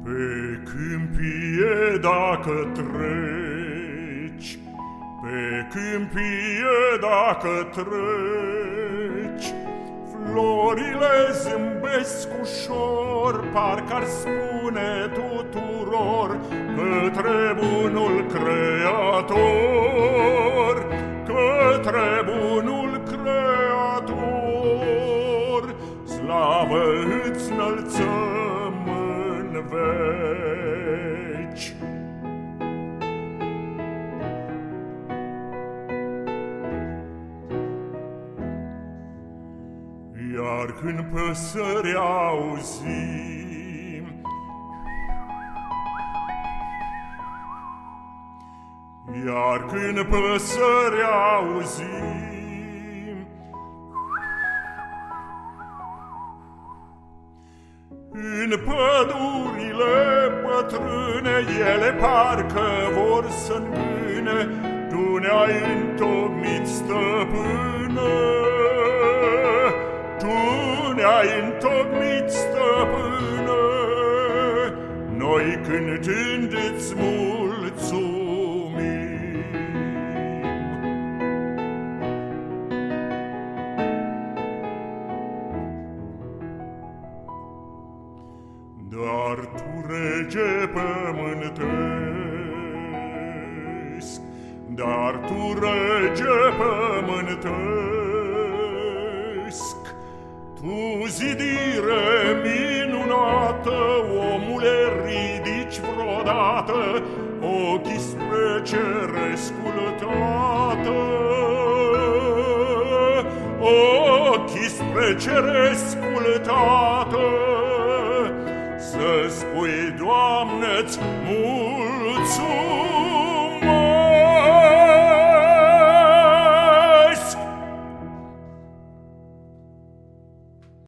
Pe câmpie dacă treci, pe câmpie dacă treci, florile zâmbesc ușor, parcă-ar spune tuturor către bunul Creator, către bunul Creator. Slavă îți înălțăm în veci. Iar când păsări auzim, iar când păsări auzim, în pădurile bătrâne, ele parcă vor să îngâne. Tu ne-ai întocmit, stăpâne, Tu ne-ai întocmit, stăpâne, noi cântând îți mulțumim. Dar tu, rege pământesc, dar tu, rege pământesc, tu, zidire minunată, omule, ridici vreodată ochii spre cerescul Tată, ochii spre cerescul Tată, să spui, Doamne-ți mulțumim.